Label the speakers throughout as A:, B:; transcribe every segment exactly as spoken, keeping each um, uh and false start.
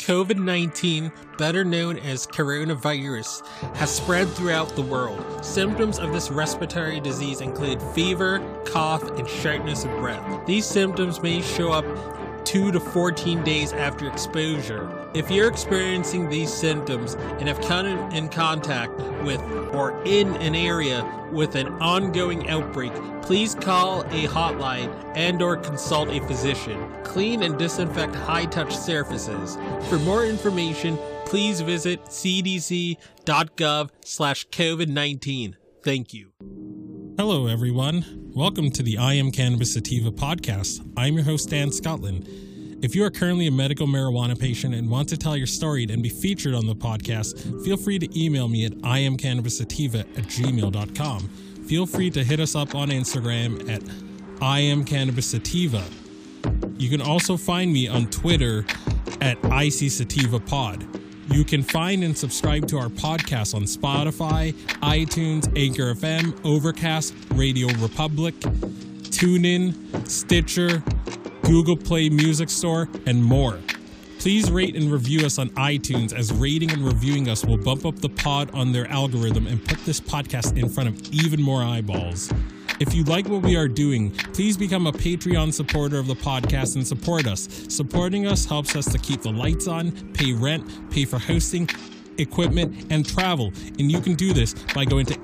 A: COVID nineteen, better known as coronavirus, has spread throughout the world. Symptoms of this respiratory disease include fever, cough, and shortness of breath. These symptoms may show up two to fourteen days after exposure. If you're experiencing these symptoms and have come in contact with or in an area with an ongoing outbreak, please call a hotline and or consult a physician. Clean and disinfect high-touch surfaces. For more information, please visit c d c dot gov slash COVID nineteen. Thank you.
B: Hello, everyone. Welcome to the I Am Cannabis Sativa podcast. I'm your host, Dan Scotland. If you are currently a medical marijuana patient and want to tell your story and be featured on the podcast, feel free to email me at i am cannabis sativa at gmail dot com. Feel free to hit us up on Instagram at I Am Cannabis Sativa. You can also find me on Twitter at I C Sativa Pod. You can find and subscribe to our podcast on Spotify, iTunes, Anchor F M, Overcast, Radio Republic, TuneIn, Stitcher, Google Play Music Store, and more. Please rate and review us on iTunes, as rating and reviewing us will bump up the pod on their algorithm and put this podcast in front of even more eyeballs. If you like what we are doing, please become a Patreon supporter of the podcast and support us. Supporting us helps us to keep the lights on, pay rent, pay for hosting, equipment, and travel. And you can do this by going to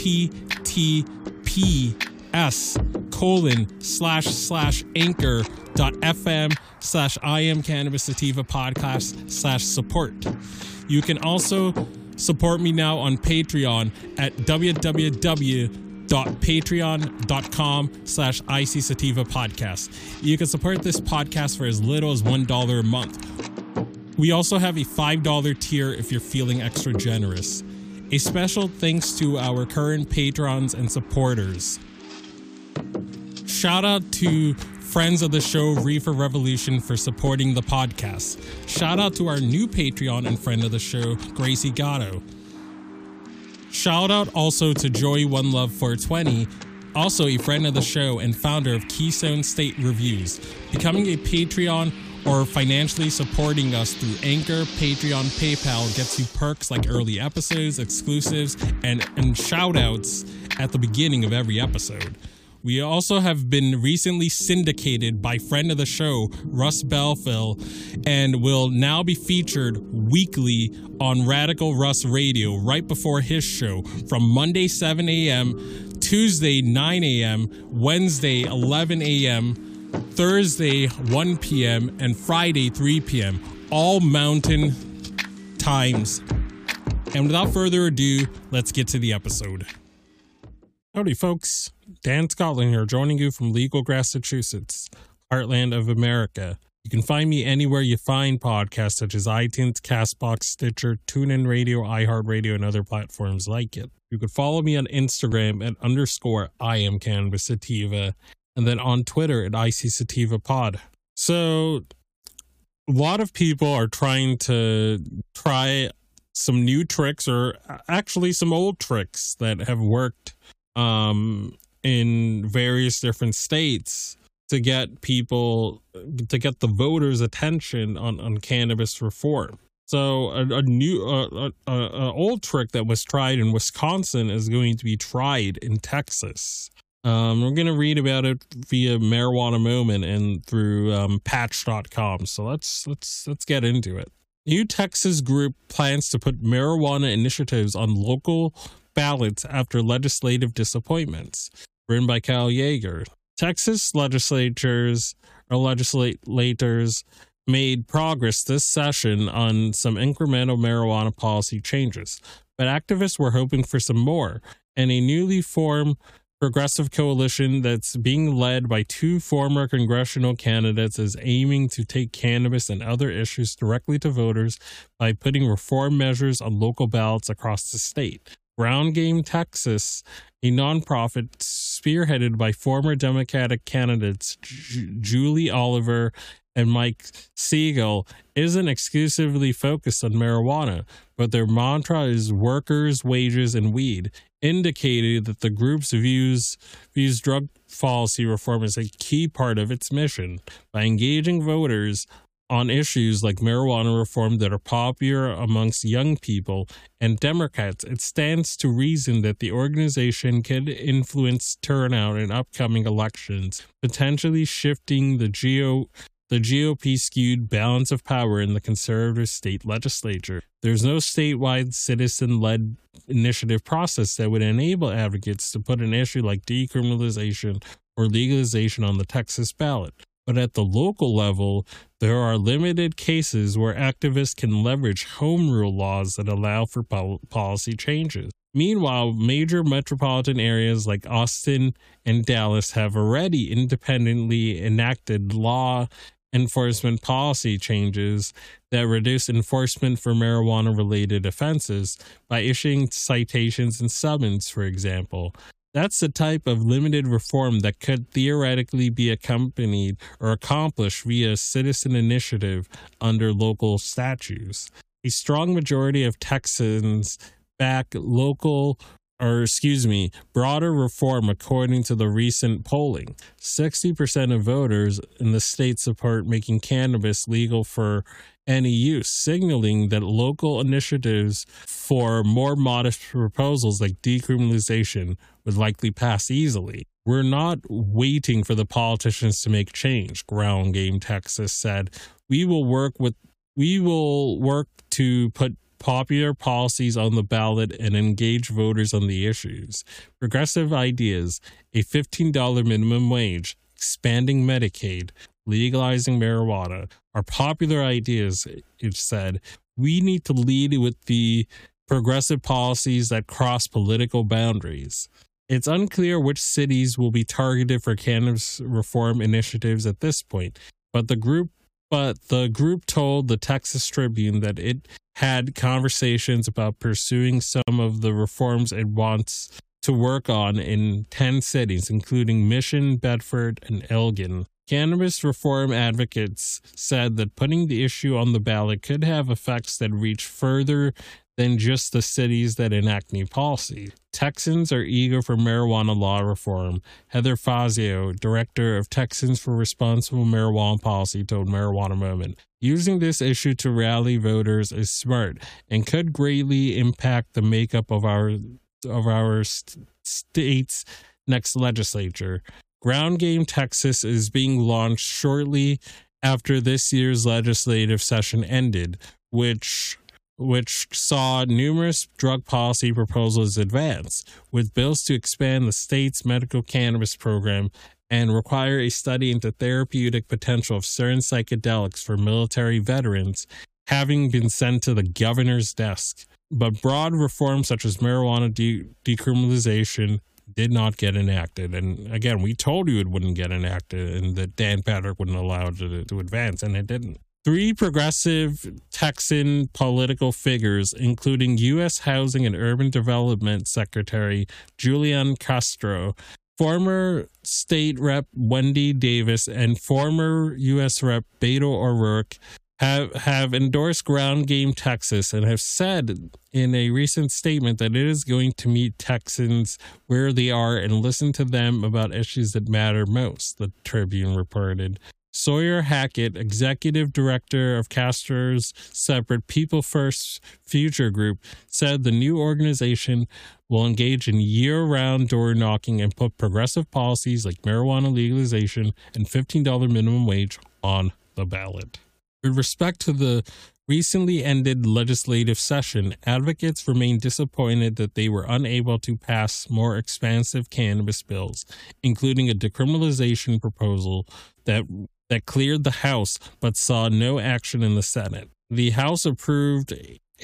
B: https colon slash slash anchor dot fm slash I am cannabis sativa podcast slash support. You can also support me now on Patreon at www dot patreon dot com slash I C Sativa podcast. You can support this podcast for as little as one dollar a month. We also have a five dollar tier if you're feeling extra generous. A special thanks to our current patrons and supporters. Shout out to friends of the show Reefer Revolution for supporting the podcast. Shout out to our new Patreon and friend of the show, Gracie Gatto. Shout out also to Joy One Love four twenty, also a friend of the show and founder of Keystone State Reviews. Becoming a Patreon or financially supporting us through Anchor, Patreon, PayPal gets you perks like early episodes, exclusives, and, and shout outs at the beginning of every episode. We also have been recently syndicated by friend of the show, Russ Belfill, and will now be featured weekly on Radical Russ Radio right before his show from Monday seven a.m., Tuesday nine a.m., Wednesday eleven a.m., Thursday one p.m., and Friday three p.m., all mountain times. And without further ado, let's get to the episode. Howdy, folks. Dan Scotland here, joining you from Legal, Massachusetts, heartland of America. You can find me anywhere you find podcasts such as iTunes, CastBox, Stitcher, TuneIn Radio, iHeartRadio, and other platforms like it. You can follow me on Instagram at underscore I am Cannabis Sativa, and then on Twitter at I C Sativa Pod. So, a lot of people are trying to try some new tricks, or actually some old tricks that have worked um in various different states to get people to get the voters' attention on on cannabis reform. So a, a new uh, a, a old trick that was tried in Wisconsin is going to be tried in Texas. Um, we're going to read about it via Marijuana Moment and through um, patch dot com. So let's let's let's get into it. New Texas group plans to put marijuana initiatives on local ballots after legislative disappointments. Written by Kyle Yeager. Texas legislatures or legislators made progress this session on some incremental marijuana policy changes, but activists were hoping for some more, and a newly formed progressive coalition that's being led by two former congressional candidates is aiming to take cannabis and other issues directly to voters by putting reform measures on local ballots across the state. Ground Game Texas, a nonprofit spearheaded by former Democratic candidates J- Julie Oliver and Mike Siegel, isn't exclusively focused on marijuana, but their mantra is workers, wages, and weed, indicated that the group's views views drug policy reform as a key part of its mission. By engaging voters on issues like marijuana reform that are popular amongst young people and Democrats, it stands to reason that the organization could influence turnout in upcoming elections, potentially shifting the G O the G O P-skewed balance of power in the conservative state legislature. There's no statewide citizen-led initiative process that would enable advocates to put an issue like decriminalization or legalization on the Texas ballot. But at the local level, there are limited cases where activists can leverage home rule laws that allow for pol- policy changes. Meanwhile, major metropolitan areas like Austin and Dallas have already independently enacted law enforcement policy changes that reduce enforcement for marijuana-related offenses by issuing citations and summons, for example. That's the type of limited reform that could theoretically be accompanied or accomplished via citizen initiative under local statutes. A strong majority of Texans back local, or excuse me, broader reform according to the recent polling. sixty percent of voters in the state support making cannabis legal for any use, signaling that local initiatives for more modest proposals like decriminalization would likely pass easily. We're not waiting for the politicians to make change, Ground Game Texas said. We will work with we will work to put popular policies on the ballot and engage voters on the issues. Progressive ideas, a fifteen dollars minimum wage, expanding Medicaid, legalizing marijuana are popular ideas, it said. We need to lead with the progressive policies that cross political boundaries. It's unclear which cities will be targeted for cannabis reform initiatives at this point, but the group but the group told the Texas Tribune that it had conversations about pursuing some of the reforms it wants to work on in ten cities, including Mission, Bedford, and Elgin. Cannabis reform advocates said that putting the issue on the ballot could have effects that reach further than just the cities that enact new policy. Texans are eager for marijuana law reform. Heather Fazio, director of Texans for Responsible Marijuana Policy, told Marijuana Moment, using this issue to rally voters is smart and could greatly impact the makeup of our of our st- state's next legislature. Ground Game Texas is being launched shortly after this year's legislative session ended, which which saw numerous drug policy proposals advance, with bills to expand the state's medical cannabis program and require a study into therapeutic potential of certain psychedelics for military veterans having been sent to the governor's desk. But broad reforms such as marijuana de- decriminalization did not get enacted. And again, we told you it wouldn't get enacted and that Dan Patrick wouldn't allow it to, to advance, and it didn't. Three progressive Texan political figures, including U S Housing and Urban Development Secretary Julian Castro, former state rep Wendy Davis, and former U S rep Beto O'Rourke, have, have endorsed Ground Game Texas and have said in a recent statement that it is going to meet Texans where they are and listen to them about issues that matter most, the Tribune reported. Sawyer Hackett, executive director of Castro's separate People First Future Group, said the new organization will engage in year-round door knocking and put progressive policies like marijuana legalization and fifteen dollars minimum wage on the ballot. With respect to the recently ended legislative session, advocates remain disappointed that they were unable to pass more expansive cannabis bills, including a decriminalization proposal that that cleared the House but saw no action in the Senate. The House approved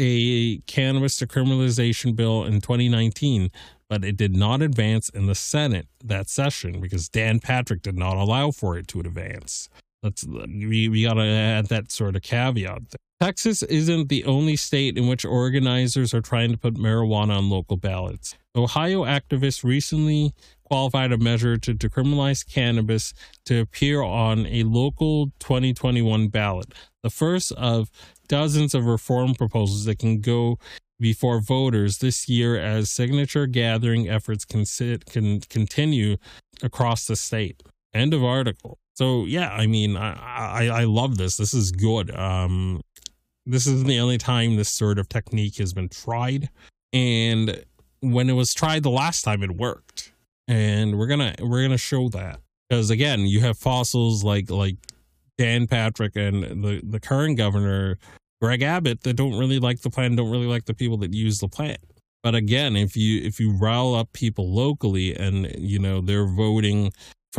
B: a cannabis decriminalization bill in twenty nineteen, but it did not advance in the Senate that session because Dan Patrick did not allow for it to advance. That's, we, we got to add that sort of caveat there. Texas isn't the only state in which organizers are trying to put marijuana on local ballots. Ohio activists recently qualified a measure to decriminalize cannabis to appear on a local twenty twenty-one ballot, the first of dozens of reform proposals that can go before voters this year as signature gathering efforts can, sit, can continue across the state. End of article. So yeah, I mean, I, I, I love this. This is good. Um, this isn't the only time this sort of technique has been tried. And when it was tried the last time, it worked. And we're gonna we're gonna show that. Because again, you have fossils like like Dan Patrick and the, the current governor, Greg Abbott, that don't really like the plan, don't really like the people that use the plan. But again, if you if you rile up people locally and, you know, they're voting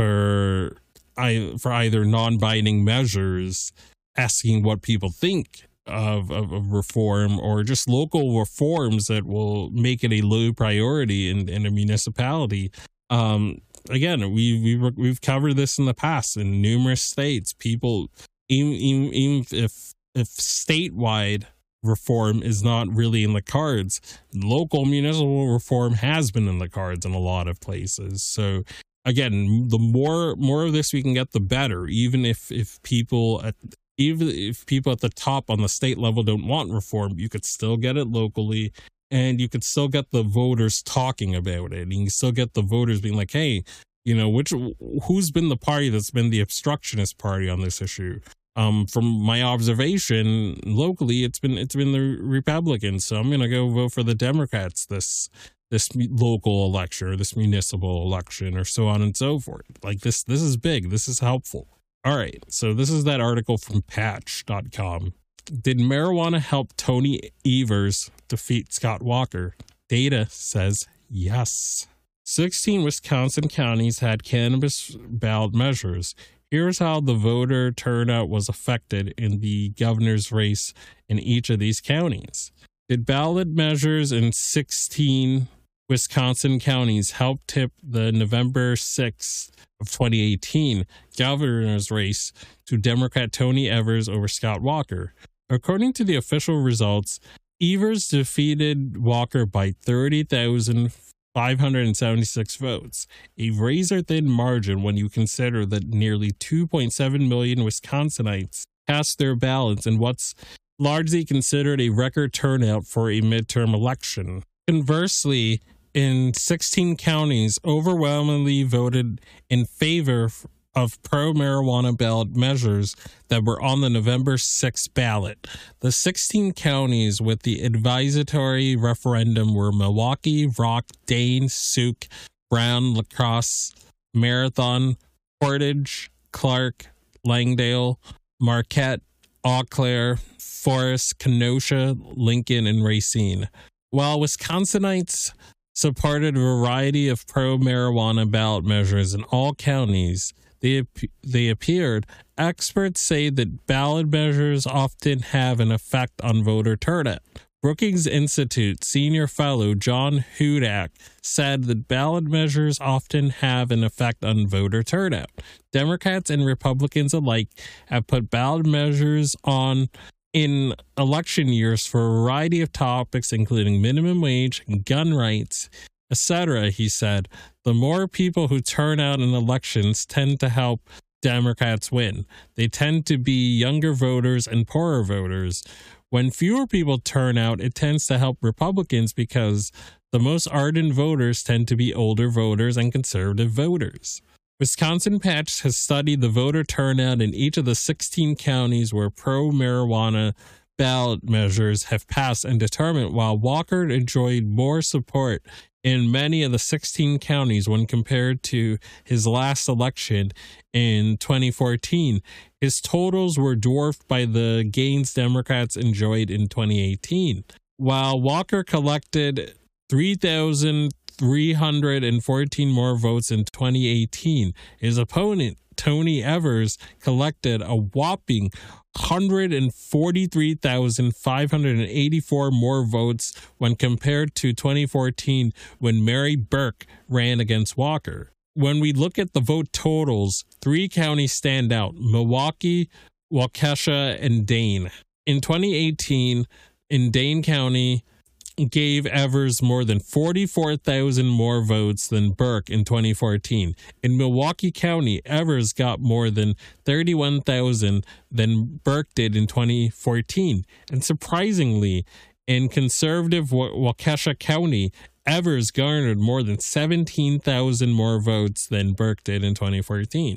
B: for I for either non-binding measures, asking what people think of, of, of reform, or just local reforms that will make it a low priority in, in a municipality. Um, again, we, we, we've covered this in the past in numerous states. People, even, even, even if, if statewide reform is not really in the cards, local municipal reform has been in the cards in a lot of places. So again, the more more of this we can get, the better. Even if if people at even if people at the top on the state level don't want reform, you could still get it locally, and you could still get the voters talking about it, and you can still get the voters being like, hey, you know, which who's been the party that's been the obstructionist party on this issue? Um, from my observation locally, it's been it's been the Republicans. So I'm gonna go vote for the Democrats this this local election or this municipal election, or so on and so forth. Like this, this is big. This is helpful. All right. So this is that article from patch dot com. Did marijuana help Tony Evers defeat Scott Walker? Data says yes. sixteen Wisconsin counties had cannabis ballot measures. Here's how the voter turnout was affected in the governor's race in each of these counties. Did ballot measures in sixteen Wisconsin counties help tip the November sixth of twenty eighteen governor's race to Democrat Tony Evers over Scott Walker? According to the official results, Evers defeated Walker by thirty thousand five hundred seventy-six votes, a razor-thin margin when you consider that nearly two point seven million Wisconsinites cast their ballots in what's largely considered a record turnout for a midterm election. Conversely, in sixteen counties, overwhelmingly voted in favor of pro-marijuana ballot measures that were on the November sixth ballot. The sixteen counties with the advisory referendum were Milwaukee, Rock, Dane, Sauk, Brown, La Crosse, Marathon, Portage, Clark, Langdale, Marquette, Eau Claire, Forest, Kenosha, Lincoln, and Racine. While Wisconsinites supported a variety of pro-marijuana ballot measures in all counties they, they appeared, experts say that ballot measures often have an effect on voter turnout. Brookings Institute senior fellow John Hudak said that ballot measures often have an effect on voter turnout. Democrats and Republicans alike have put ballot measures on in election years for a variety of topics, including minimum wage, gun rights, et cetera, he said. The more people who turn out in elections tend to help Democrats win. They tend to be younger voters and poorer voters. When fewer people turn out, it tends to help Republicans because the most ardent voters tend to be older voters and conservative voters. Wisconsin Patch has studied the voter turnout in each of the sixteen counties where pro-marijuana ballot measures have passed and determined while Walker enjoyed more support in many of the sixteen counties when compared to his last election in twenty fourteen. His totals were dwarfed by the gains Democrats enjoyed in twenty eighteen. While Walker collected three thousand three hundred fourteen more votes in twenty eighteen, his opponent, Tony Evers, collected a whopping one hundred forty-three thousand five hundred eighty-four more votes when compared to twenty fourteen when Mary Burke ran against Walker. When we look at the vote totals, three counties stand out: Milwaukee, Waukesha, and Dane. In twenty eighteen, in Dane County, gave Evers more than forty-four thousand more votes than Burke in twenty fourteen. In Milwaukee County, Evers got more than thirty-one thousand than Burke did in twenty fourteen. And surprisingly, in conservative Waukesha County, Evers garnered more than seventeen thousand more votes than Burke did in twenty fourteen.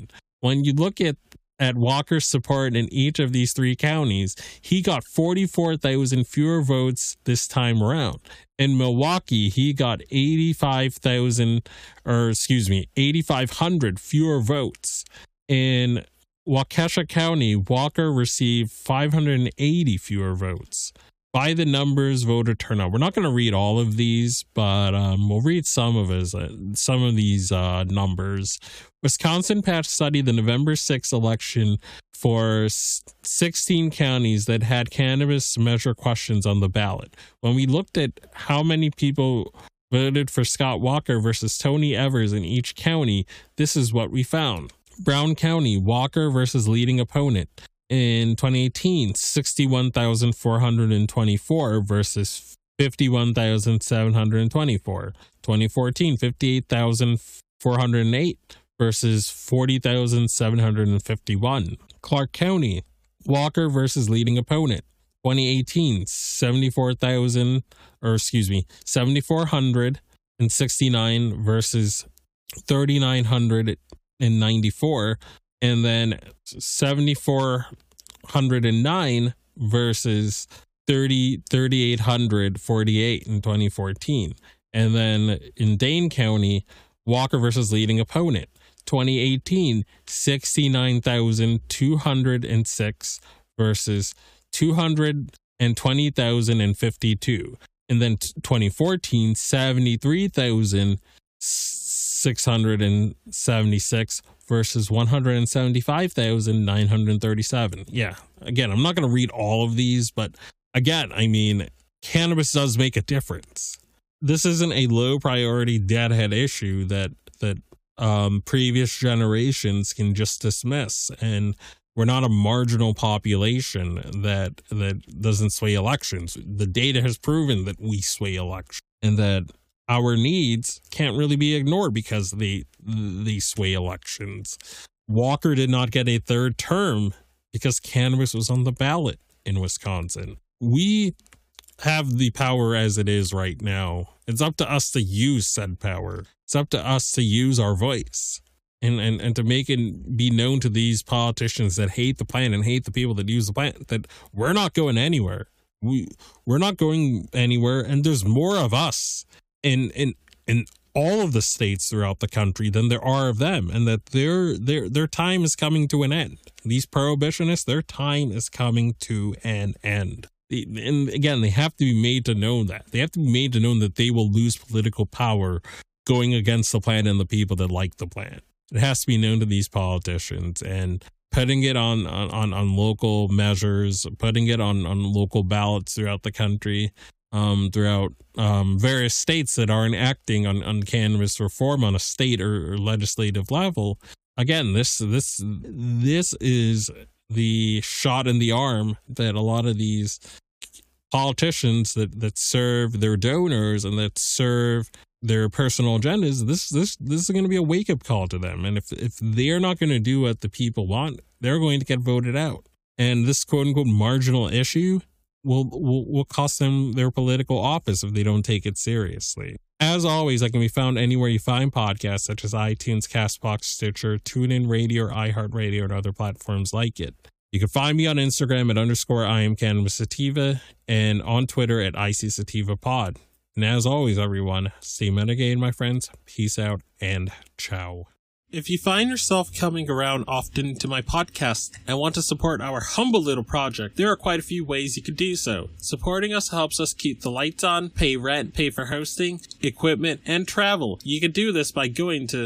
B: when you look at at Walker's support in each of these three counties, he got forty-four thousand fewer votes this time around. In Milwaukee, he got eighty-five thousand, or excuse me, eighty-five hundred fewer votes. In Waukesha County, Walker received five hundred eighty fewer votes. By the numbers, voter turnout. We're not going to read all of these, but um, we'll read some of his, uh, some of these uh, numbers. Wisconsin Patch studied the November sixth election for sixteen counties that had cannabis measure questions on the ballot. When we looked at how many people voted for Scott Walker versus Tony Evers in each county, this is what we found. Brown County, Walker versus leading opponent. In twenty eighteen, sixty-one thousand four hundred twenty-four versus fifty-one thousand seven hundred twenty-four. twenty fourteen, fifty-eight thousand four hundred eight versus forty thousand seven hundred fifty-one. Clark County, Walker versus leading opponent. twenty eighteen, seventy-four thousand, or excuse me, seven thousand four hundred sixty-nine versus three thousand nine hundred ninety-four. And then seven thousand four hundred nine versus thirty thousand thirty-eight hundred forty-eight in twenty fourteen. And then in Dane County, Walker versus leading opponent. twenty eighteen, sixty-nine thousand two hundred six versus two hundred twenty thousand fifty-two. And then twenty fourteen, seventy-three thousand six hundred seventy-six versus one hundred seventy-five thousand nine hundred thirty-seven. Yeah, again, I'm not going to read all of these, but again, I mean, cannabis does make a difference. This isn't a low priority deadhead issue that that um, previous generations can just dismiss, and we're not a marginal population that that doesn't sway elections. The data has proven that we sway elections, and that our needs can't really be ignored because they they sway elections. Walker did not get a third term because cannabis was on the ballot in Wisconsin. We have the power as it is right now. It's up to us to use said power. It's up to us to use our voice and, and, and to make it be known to these politicians that hate the plant and hate the people that use the plant that we're not going anywhere. We, we're not going anywhere, and there's more of us in in in all of the states throughout the country than there are of them, and that their their their time is coming to an end. These prohibitionists, their time is coming to an end. And again, they have to be made to know that. They have to be made to know that they will lose political power going against the plant and the people that like the plant. It has to be known to these politicians, and putting it on on, on local measures, putting it on, on local ballots throughout the country, um, throughout um, various states that are enacting on, on cannabis reform on a state or, or legislative level. Again, this this this is the shot in the arm that a lot of these politicians that, that serve their donors and that serve their personal agendas, this this this is going to be a wake-up call to them. And if if they're not going to do what the people want, they're going to get voted out. And this quote-unquote marginal issue will, will will cost them their political office if they don't take it seriously. As always, I can be found anywhere you find podcasts, such as iTunes, CastBox, Stitcher, TuneIn Radio, or iHeartRadio, and other platforms like it. You can find me on Instagram at underscore I am Cannabis Sativa, and on Twitter at I C Sativa Pod. And as always, everyone, stay metagated, my friends. Peace out and ciao.
A: If you find yourself coming around often to my podcast and want to support our humble little project, there are quite a few ways you could do so. Supporting us helps us keep the lights on, pay rent, pay for hosting, equipment, and travel. You can do this by going to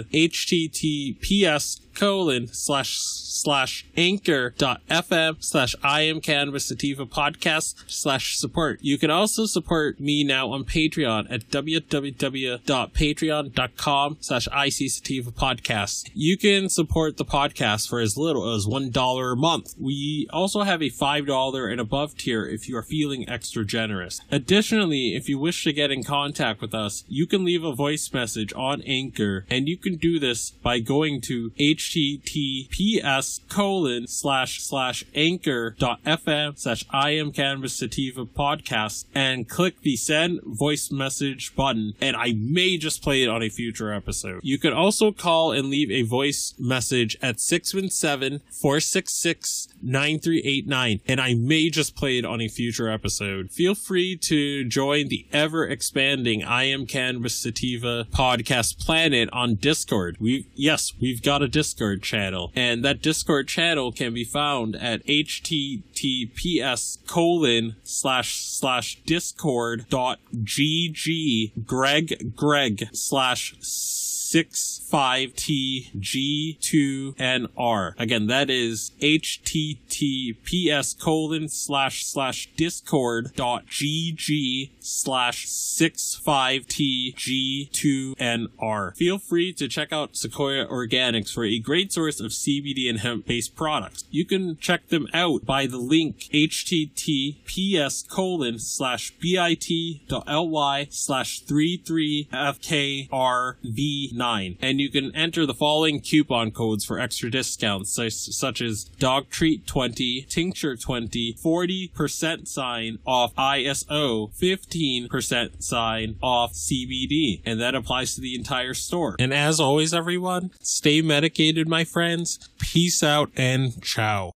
A: https colon slash slash anchor dot fm slash I am Cannabis Sativa podcast slash support. You can also support me now on Patreon at www dot patreon dot com slash I C Sativa podcast. You can support the podcast for as little as one dollar a month. We also have a five dollars and above tier if you are feeling extra generous. Additionally, if you wish to get in contact with us, you can leave a voice message on Anchor, and you can do this by going to h
B: https colon slash slash anchor.fm slash I am Cannabis Sativa podcast and click the send voice message button, and I may just play it on a future episode. You can also call and leave a voice message at six one seven, four six six, nine three eight nine, and I may just play it on a future episode. Feel free to join the ever-expanding I Am Cannabis Sativa podcast planet on Discord. We yes, we've got a Discord channel, and that Discord channel can be found at https colon slash slash discord dot gg greg greg slash six five T G two N R. Again, that is https colon slash slash discord dot gg slash six five T G two N R. Feel free to check out Sequoia Organics for a great source of C B D and hemp-based products. You can check them out by the link https colon slash bit.ly slash three three F K R V nine, and you can enter the following coupon codes for extra discounts such, such as dog treat twenty, tincture twenty, forty percent sign off I S O, fifteen percent sign off C B D, and that applies to the entire store. And as always, everyone, stay medicated, my friends. Peace out and ciao.